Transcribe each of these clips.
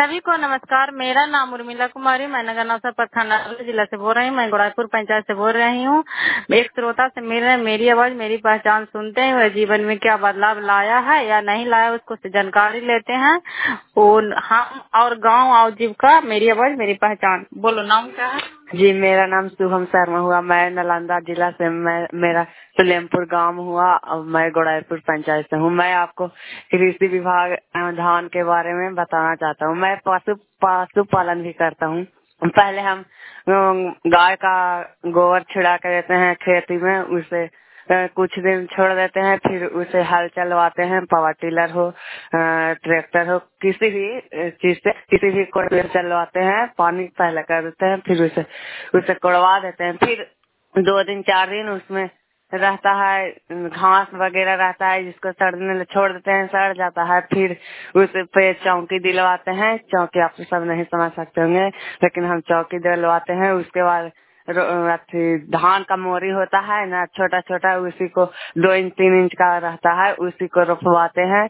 सभी को नमस्कार। मेरा नाम उर्मिला कुमारी, मैं नगर नौसा थाना जिला से बोल रही हूँ। मैं गोड़ाईपुर पंचायत से बोल रही हूँ। एक श्रोता से मेरी आवाज मेरी पहचान सुनते हैं, वह जीवन में क्या बदलाव लाया है या नहीं लाया उसको से जानकारी लेते हैं। और हम और गांव और जीविका, मेरी आवाज मेरी पहचान। बोलो, नाम क्या है? जी, मेरा नाम शुभम शर्मा हुआ। मैं नालंदा जिला से, मेरा सुलेमपुर गांव हुआ और मैं गोड़ाईपुर पंचायत से हूँ। मैं आपको कृषि विभाग धान के बारे में बताना चाहता हूँ। मैं पशु पालन भी करता हूँ। पहले हम गाय का गोबर छिड़ा कर देते हैं खेती में, उसे कुछ दिन छोड़ देते हैं, फिर उसे हल चलवाते हैं। पावर टिलर हो, ट्रैक्टर हो, किसी भी चीज से किसी भी को चलवाते हैं। पानी पहले कर देते हैं, फिर उसे कोड़वा देते हैं। फिर 2 दिन 4 दिन उसमें रहता है, घास वगैरह रहता है जिसको सड़ने छोड़ देते हैं, सड़ जाता है। फिर उस पे चौकी दिलवाते हैं। चौकी आप सब नहीं समझ सकते होंगे, लेकिन हम चौकी दिलवाते हैं। उसके बाद धान का मोरी होता है ना, छोटा छोटा, उसी को 2 इंच 3 इंच का रहता है, उसी को रोपवाते हैं।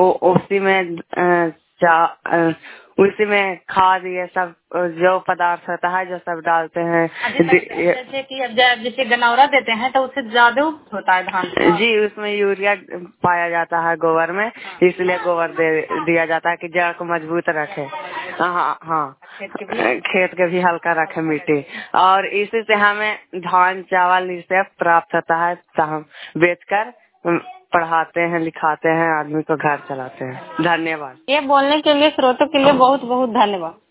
उसी में खाद ये सब जो पदार्थ होता है जो सब डालते हैं। जैसे कि अब जैसे गनौरा देते हैं तो उससे ज्यादा होता है धान का। जी, उसमें यूरिया पाया जाता है गोबर में, इसलिए गोबर दिया जाता है कि जड़ को मजबूत रखे। हाँ, खेत के भी हल्का रखे मिट्टी। और इसी से हमें धान चावल इससे प्राप्त होता है, तो हम बेचकर पढ़ाते हैं, लिखाते हैं, आदमी को घर चलाते हैं। धन्यवाद। ये बोलने के लिए, श्रोतों के लिए बहुत बहुत धन्यवाद।